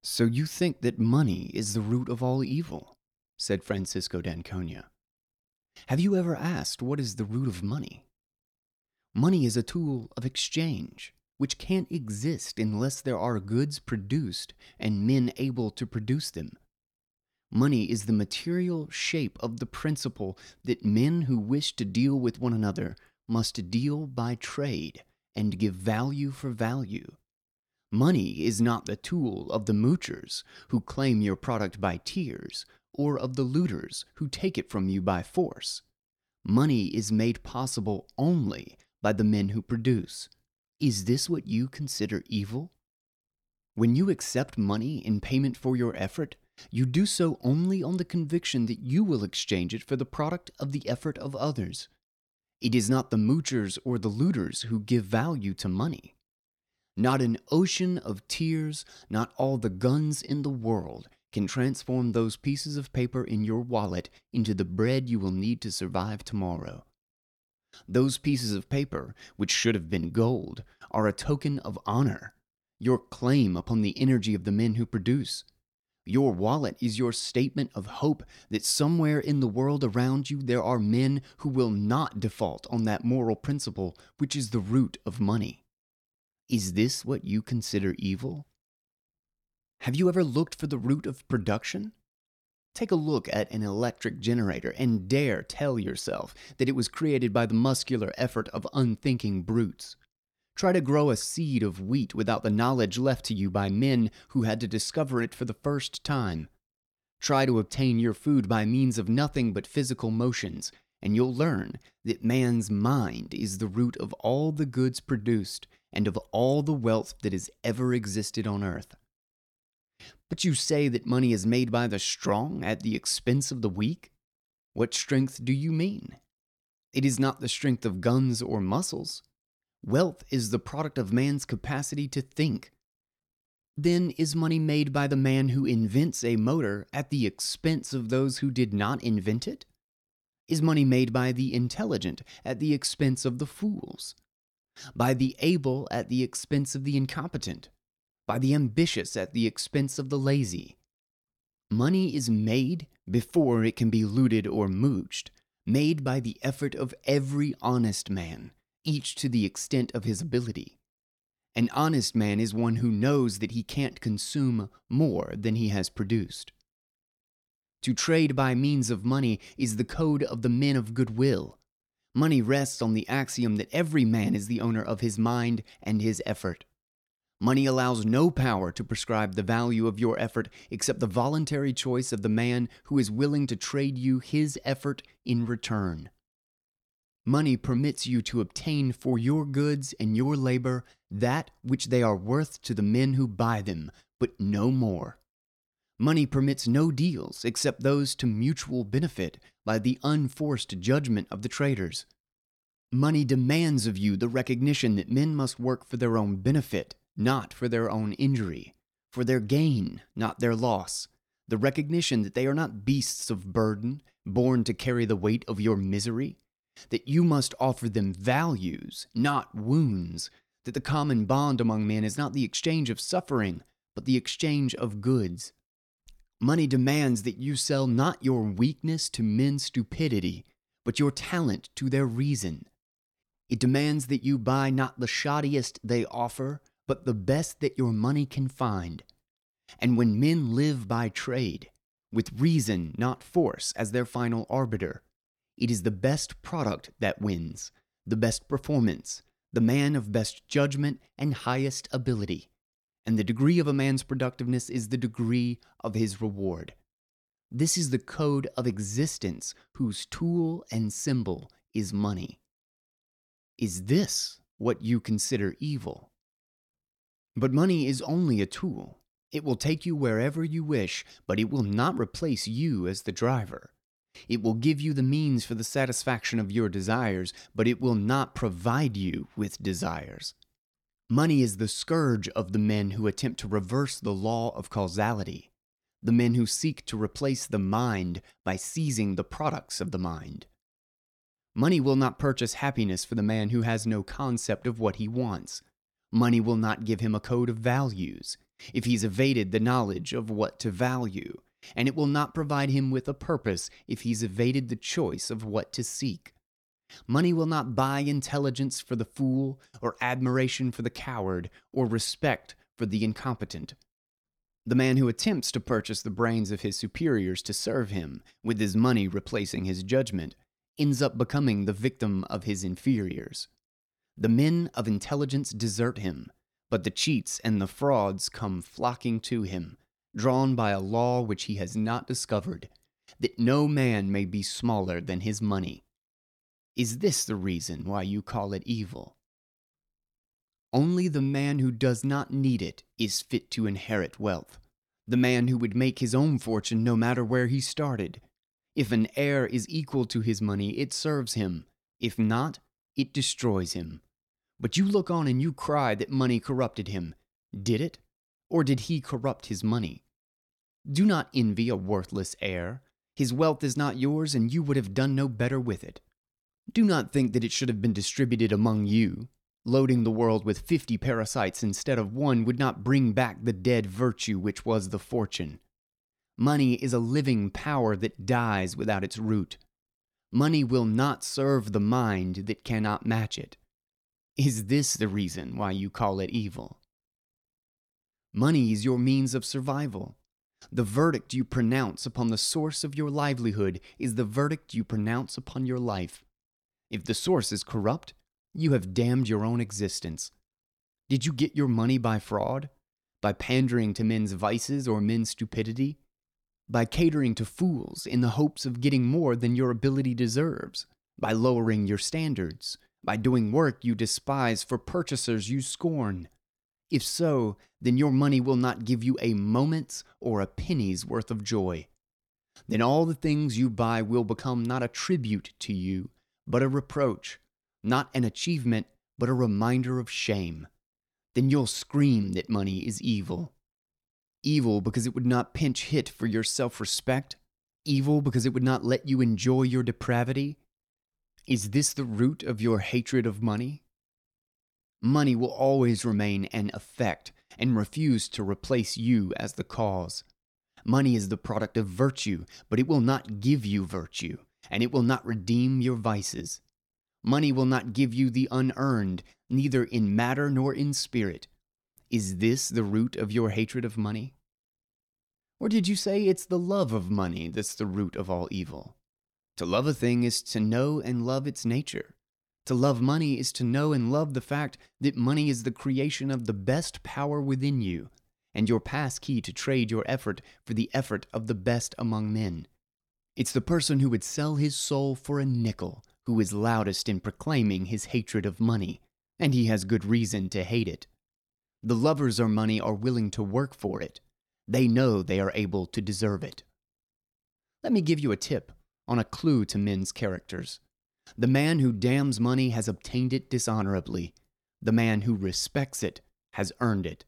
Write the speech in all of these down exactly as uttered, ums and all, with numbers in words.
"So you think that money is the root of all evil?" said Francisco d'Anconia. "Have you ever asked what is the root of money? Money is a tool of exchange, which can't exist unless there are goods produced and men able to produce them. Money is the material shape of the principle that men who wish to deal with one another must deal by trade and give value for value. Money is not the tool of the moochers who claim your product by tiers, or of the looters who take it from you by force. Money is made possible only by the men who produce. Is this what you consider evil? When you accept money in payment for your effort, you do so only on the conviction that you will exchange it for the product of the effort of others. It is not the moochers or the looters who give value to money. Not an ocean of tears, not all the guns in the world can transform those pieces of paper in your wallet into the bread you will need to survive tomorrow. Those pieces of paper, which should have been gold, are a token of honor, your claim upon the energy of the men who produce. Your wallet is your statement of hope that somewhere in the world around you there are men who will not default on that moral principle which is the root of money. Is this what you consider evil? Have you ever looked for the root of production? Take a look at an electric generator and dare tell yourself that it was created by the muscular effort of unthinking brutes. Try to grow a seed of wheat without the knowledge left to you by men who had to discover it for the first time. Try to obtain your food by means of nothing but physical motions, and you'll learn that man's mind is the root of all the goods produced and of all the wealth that has ever existed on earth. But you say that money is made by the strong at the expense of the weak? What strength do you mean? It is not the strength of guns or muscles. Wealth is the product of man's capacity to think. Then is money made by the man who invents a motor at the expense of those who did not invent it? Is money made by the intelligent at the expense of the fools? By the able at the expense of the incompetent? By the ambitious at the expense of the lazy? Money is made before it can be looted or mooched, made by the effort of every honest man, each to the extent of his ability. An honest man is one who knows that he can't consume more than he has produced. To trade by means of money is the code of the men of goodwill. Money rests on the axiom that every man is the owner of his mind and his effort. Money allows no power to prescribe the value of your effort except the voluntary choice of the man who is willing to trade you his effort in return. Money permits you to obtain for your goods and your labor that which they are worth to the men who buy them, but no more. Money permits no deals except those to mutual benefit by the unforced judgment of the traders. Money demands of you the recognition that men must work for their own benefit, not for their own injury, for their gain, not their loss, the recognition that they are not beasts of burden, born to carry the weight of your misery, that you must offer them values, not wounds, that the common bond among men is not the exchange of suffering, but the exchange of goods. Money demands that you sell not your weakness to men's stupidity, but your talent to their reason. It demands that you buy not the shoddiest they offer, but the best that your money can find. And when men live by trade, with reason, not force, as their final arbiter, it is the best product that wins, the best performance, the man of best judgment and highest ability. And the degree of a man's productiveness is the degree of his reward. This is the code of existence whose tool and symbol is money. Is this what you consider evil? But money is only a tool. It will take you wherever you wish, but it will not replace you as the driver. It will give you the means for the satisfaction of your desires, but it will not provide you with desires. Money is the scourge of the men who attempt to reverse the law of causality, the men who seek to replace the mind by seizing the products of the mind. Money will not purchase happiness for the man who has no concept of what he wants. Money will not give him a code of values. if he's evaded the knowledge of what to value, and it will not provide him with a purpose if he's evaded the choice of what to seek. Money will not buy intelligence for the fool, or admiration for the coward, or respect for the incompetent. The man who attempts to purchase the brains of his superiors to serve him, with his money replacing his judgment, ends up becoming the victim of his inferiors. The men of intelligence desert him, but the cheats and the frauds come flocking to him, drawn by a law which he has not discovered, that no man may be smaller than his money. Is this the reason why you call it evil? Only the man who does not need it is fit to inherit wealth, the man who would make his own fortune no matter where he started. If an heir is equal to his money, it serves him. If not, it destroys him. But you look on and you cry that money corrupted him. Did it? Or did he corrupt his money? Do not envy a worthless heir. His wealth is not yours, and you would have done no better with it. Do not think that it should have been distributed among you. Loading the world with fifty parasites instead of one would not bring back the dead virtue which was the fortune. Money is a living power that dies without its root. Money will not serve the mind that cannot match it. Is this the reason why you call it evil? Money is your means of survival. The verdict you pronounce upon the source of your livelihood is the verdict you pronounce upon your life. If the source is corrupt, you have damned your own existence. Did you get your money by fraud? By pandering to men's vices or men's stupidity? By catering to fools in the hopes of getting more than your ability deserves? By lowering your standards? By doing work you despise for purchasers you scorn? If so, then your money will not give you a moment's or a penny's worth of joy. Then all the things you buy will become not a tribute to you, but a reproach, not an achievement, but a reminder of shame. Then you'll scream that money is evil. Evil because it would not pinch hit for your self-respect? Evil because it would not let you enjoy your depravity? Is this the root of your hatred of money? Money will always remain an effect and refuse to replace you as the cause. Money is the product of virtue, but it will not give you virtue, and it will not redeem your vices. Money will not give you the unearned, neither in matter nor in spirit. Is this the root of your hatred of money? Or did you say it's the love of money that's the root of all evil? To love a thing is to know and love its nature. To love money is to know and love the fact that money is the creation of the best power within you, and your pass key to trade your effort for the effort of the best among men. It's the person who would sell his soul for a nickel who is loudest in proclaiming his hatred of money, and he has good reason to hate it. The lovers of money are willing to work for it. They know they are able to deserve it. Let me give you a tip on a clue to men's characters. The man who damns money has obtained it dishonorably. The man who respects it has earned it.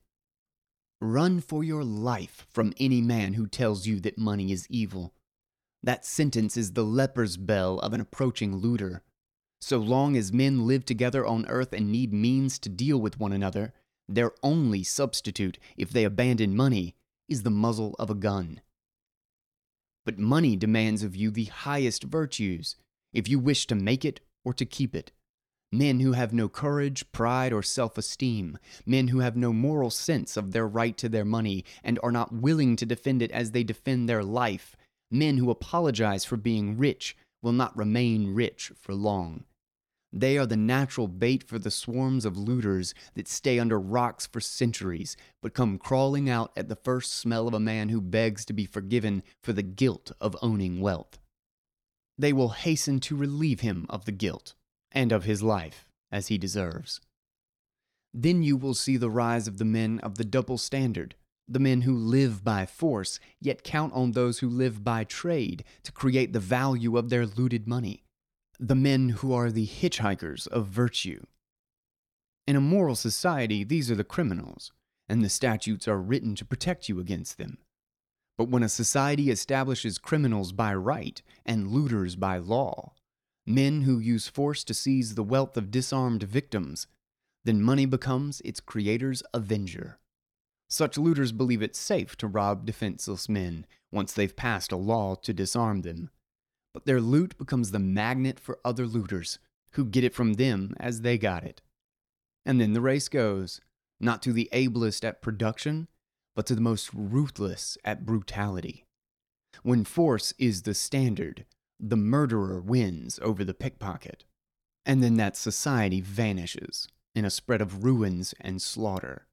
Run for your life from any man who tells you that money is evil. That sentence is the leper's bell of an approaching looter. So long as men live together on earth and need means to deal with one another, their only substitute, if they abandon money, is the muzzle of a gun. But money demands of you the highest virtues, if you wish to make it or to keep it. Men who have no courage, pride, or self-esteem, men who have no moral sense of their right to their money and are not willing to defend it as they defend their life, men who apologize for being rich will not remain rich for long. They are the natural bait for the swarms of looters that stay under rocks for centuries, but come crawling out at the first smell of a man who begs to be forgiven for the guilt of owning wealth. They will hasten to relieve him of the guilt, and of his life, as he deserves. Then you will see the rise of the men of the double standard, the men who live by force, yet count on those who live by trade to create the value of their looted money. The men who are the hitchhikers of virtue. In a moral society, these are the criminals, and the statutes are written to protect you against them. But when a society establishes criminals by right and looters by law, men who use force to seize the wealth of disarmed victims, then money becomes its creator's avenger. Such looters believe it's safe to rob defenseless men once they've passed a law to disarm them. But their loot becomes the magnet for other looters, who get it from them as they got it. And then the race goes, not to the ablest at production, but to the most ruthless at brutality. When force is the standard, the murderer wins over the pickpocket. And then that society vanishes in a spread of ruins and slaughter.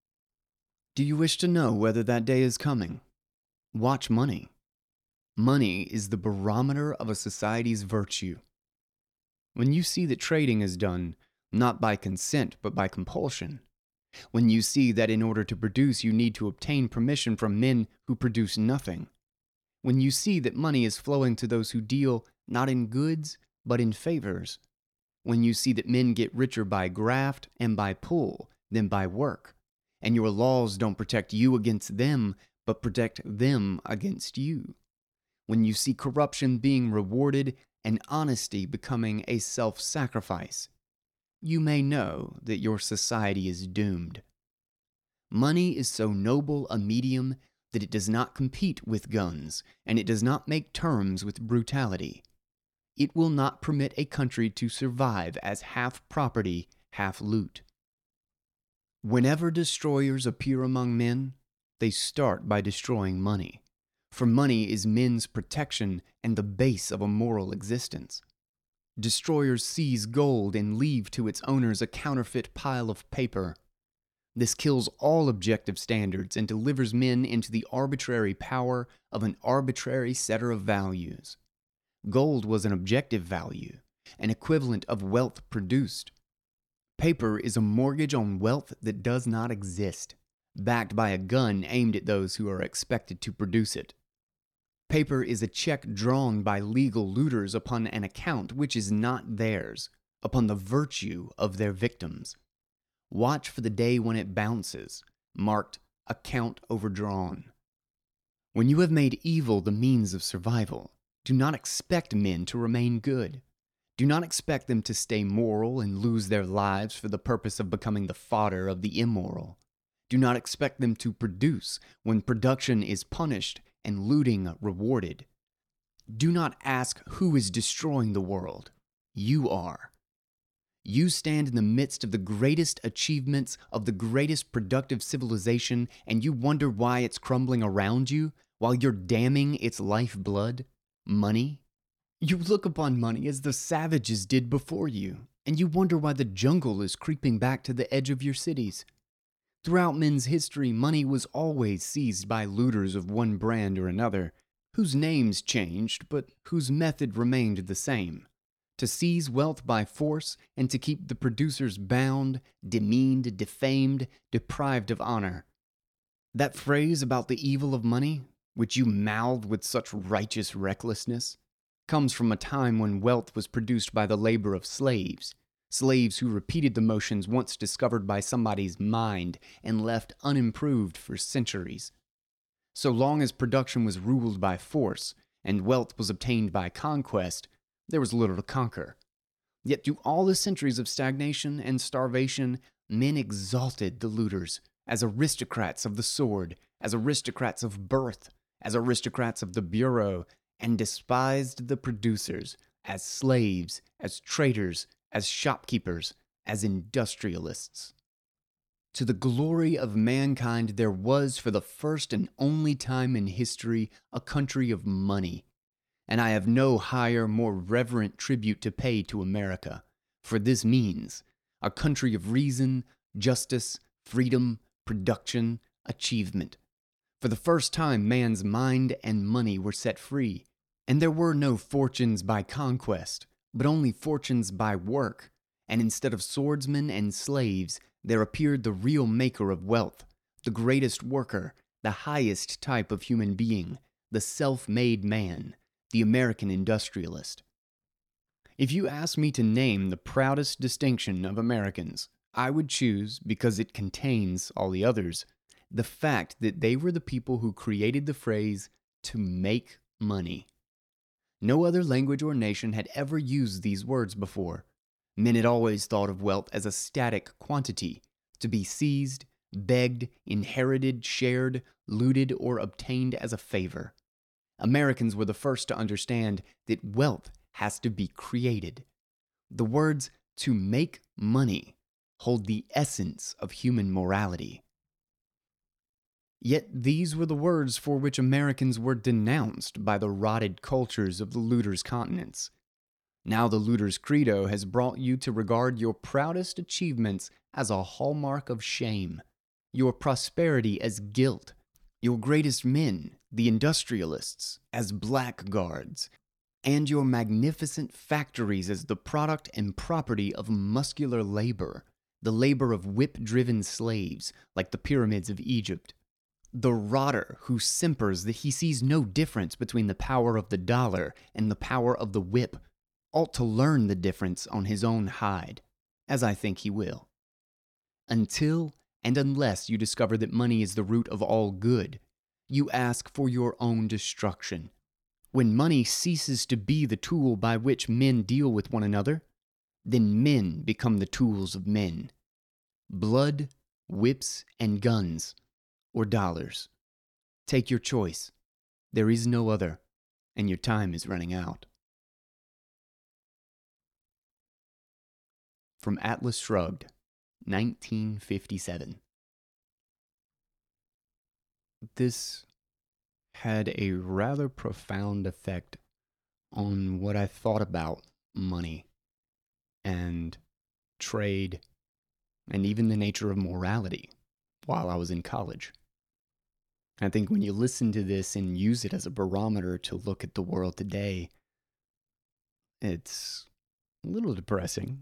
Do you wish to know whether that day is coming? Watch money. Money is the barometer of a society's virtue. When you see that trading is done not by consent but by compulsion, when you see that in order to produce you need to obtain permission from men who produce nothing, when you see that money is flowing to those who deal not in goods but in favors, when you see that men get richer by graft and by pull than by work, and your laws don't protect you against them but protect them against you, when you see corruption being rewarded and honesty becoming a self-sacrifice, you may know that your society is doomed. Money is so noble a medium that it does not compete with guns, and it does not make terms with brutality. It will not permit a country to survive as half property, half loot. Whenever destroyers appear among men, they start by destroying money. For money is men's protection and the base of a moral existence. Destroyers seize gold and leave to its owners a counterfeit pile of paper. This kills all objective standards and delivers men into the arbitrary power of an arbitrary setter of values. Gold was an objective value, an equivalent of wealth produced. Paper is a mortgage on wealth that does not exist, backed by a gun aimed at those who are expected to produce it. Paper is a check drawn by legal looters upon an account which is not theirs, upon the virtue of their victims. Watch for the day when it bounces, marked account overdrawn. When you have made evil the means of survival, do not expect men to remain good. Do not expect them to stay moral and lose their lives for the purpose of becoming the fodder of the immoral. Do not expect them to produce when production is punished and looting rewarded. Do not ask who is destroying the world. You are. You stand in the midst of the greatest achievements of the greatest productive civilization, and you wonder why it's crumbling around you while you're damning its lifeblood, money. You look upon money as the savages did before you, and you wonder why the jungle is creeping back to the edge of your cities. Throughout men's history, money was always seized by looters of one brand or another, whose names changed, but whose method remained the same: to seize wealth by force and to keep the producers bound, demeaned, defamed, deprived of honor. That phrase about the evil of money, which you mouthed with such righteous recklessness, comes from a time when wealth was produced by the labor of slaves. Slaves who repeated the motions once discovered by somebody's mind and left unimproved for centuries. So long as production was ruled by force and wealth was obtained by conquest, there was little to conquer. Yet through all the centuries of stagnation and starvation, men exalted the looters as aristocrats of the sword, as aristocrats of birth, as aristocrats of the bureau, and despised the producers as slaves, as traitors, as shopkeepers, as industrialists. To the glory of mankind, there was, for the first and only time in history, a country of money. And I have no higher, more reverent tribute to pay to America, for this means a country of reason, justice, freedom, production, achievement. For the first time, man's mind and money were set free, and there were no fortunes by conquest, but only fortunes by work, and instead of swordsmen and slaves, there appeared the real maker of wealth, the greatest worker, the highest type of human being, the self-made man, the American industrialist. If you ask me to name the proudest distinction of Americans, I would choose, because it contains all the others, the fact that they were the people who created the phrase, to make money. No other language or nation had ever used these words before. Men had always thought of wealth as a static quantity, to be seized, begged, inherited, shared, looted, or obtained as a favor. Americans were the first to understand that wealth has to be created. The words "to make money" hold the essence of human morality. Yet these were the words for which Americans were denounced by the rotted cultures of the looters' continents. Now the looter's credo has brought you to regard your proudest achievements as a hallmark of shame, your prosperity as guilt, your greatest men, the industrialists, as blackguards, and your magnificent factories as the product and property of muscular labor, the labor of whip-driven slaves, like the pyramids of Egypt. The rotter who simpers that he sees no difference between the power of the dollar and the power of the whip ought to learn the difference on his own hide, as I think he will. Until and unless you discover that money is the root of all good, you ask for your own destruction. When money ceases to be the tool by which men deal with one another, then men become the tools of men. Blood, whips, and guns, or dollars. Take your choice. There is no other, and your time is running out. From Atlas Shrugged, nineteen fifty-seven. This had a rather profound effect on what I thought about money and trade and even the nature of morality while I was in college. I think when you listen to this and use it as a barometer to look at the world today, it's a little depressing.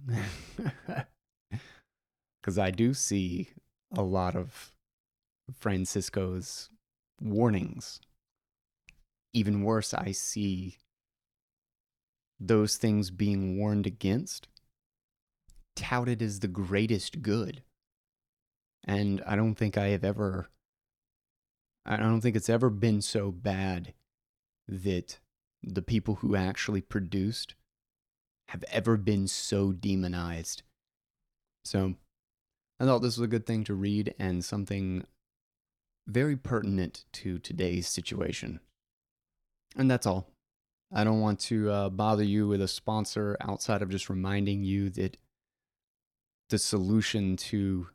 Because I do see a lot of Francisco's warnings. Even worse, I see those things being warned against, touted as the greatest good. And I don't think I have ever, I don't think it's ever been so bad that the people who actually produced have ever been so demonized. So I thought this was a good thing to read and something very pertinent to today's situation. And that's all. I don't want to uh, bother you with a sponsor outside of just reminding you that the solution to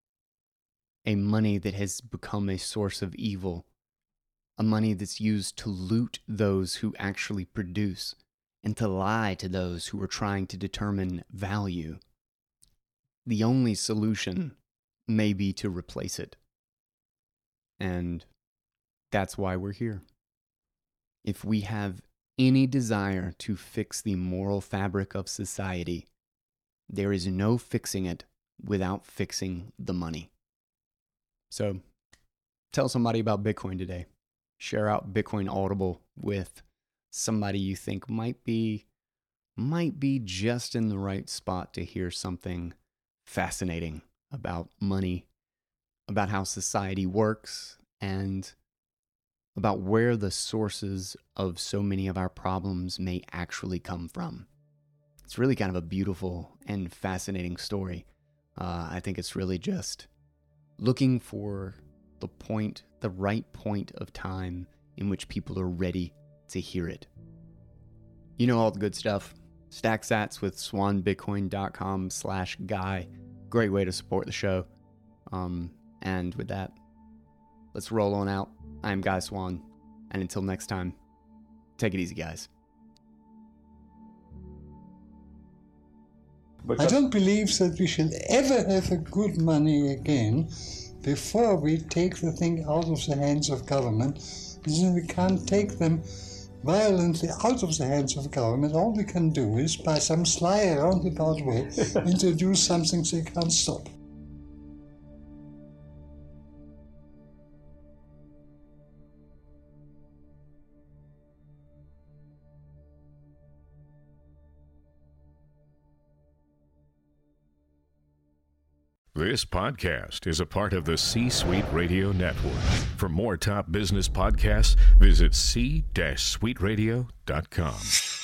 a money that has become a source of evil, a money that's used to loot those who actually produce and to lie to those who are trying to determine value, the only solution may be to replace it. And that's why we're here. If we have any desire to fix the moral fabric of society, there is no fixing it without fixing the money. So, tell somebody about Bitcoin today. Share out Bitcoin Audible with somebody you think might be might be just in the right spot to hear something fascinating about money, about how society works, and about where the sources of so many of our problems may actually come from. It's really kind of a beautiful and fascinating story. Uh, I think it's really just looking for the point, the right point of time in which people are ready to hear it. You know all the good stuff. StackSats with swanbitcoin.com slash guy. Great way to support the show. Um, and with that, let's roll on out. I'm Guy Swan. And until next time, take it easy, guys. I don't believe that we should ever have a good money again before we take the thing out of the hands of government. Then we can't take them violently out of the hands of government. All we can do is, by some sly roundabout way, introduce something they can't stop. This podcast is a part of the C-Suite Radio Network. For more top business podcasts, visit c suite radio dot com.